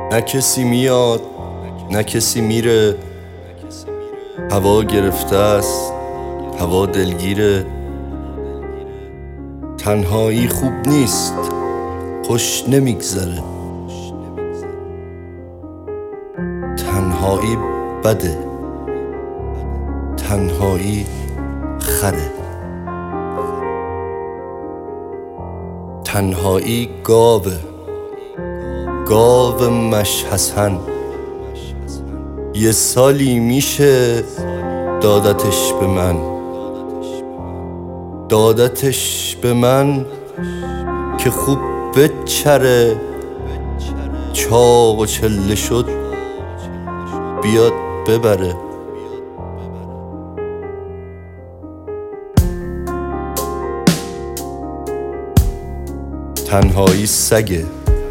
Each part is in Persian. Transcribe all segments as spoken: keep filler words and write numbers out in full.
نه کسی میاد نه کسی میره، هوا گرفته است، هوا دلگیره. تنهایی خوب نیست، خوش نمیگذره. تنهایی بده، تنهایی خره. تنهایی گاوه، گاو مشحسن. یه سالی میشه دادتش به من، دادتش به من که خوب بچره. چاق و چله شد بیاد ببره. تنهایی سگه،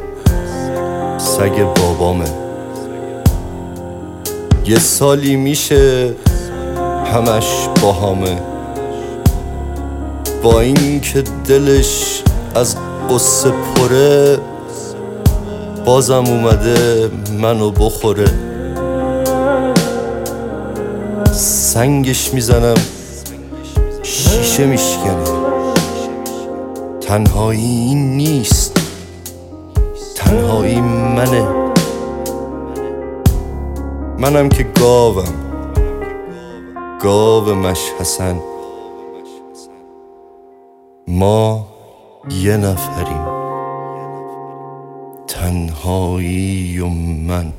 سگ بابامه. یه سالی میشه همش باهامه. با این که دلش از قصه پره، بازم اومده منو بخوره. سنگش میزنم شیشه میشکنه. تنهایی این نیست، تنهایی منه. منم که گاوم، گاو مشحسن. ما یه نفریم، تنهایی و من.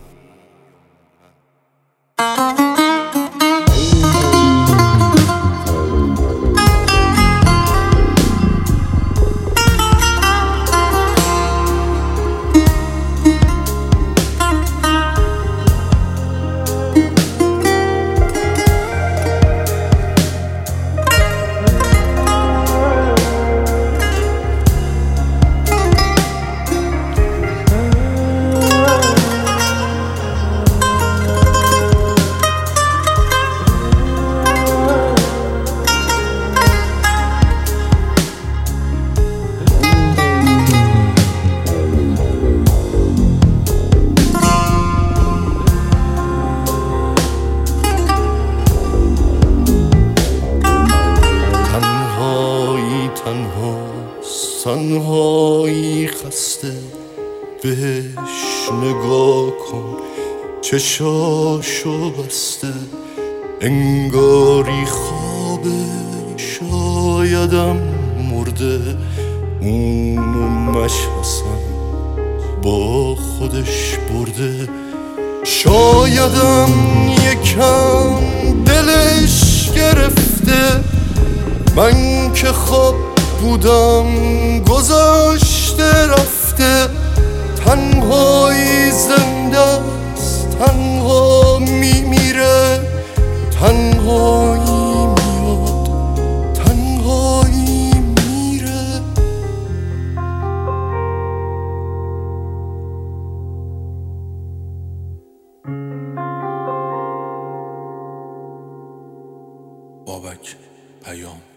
تنهایی خسته، بهش نگاه کن چشاشو بسته. انگاری خوابه، شایدم مرده. اونو مشحسن با خودش برده. شایدم یکم دلش گرفته. من که خواب بودم گذاشته رفته. تنهایی زنده است، تنها میمیره. تنهایی میاد، تنهایی میره. بابک پیام.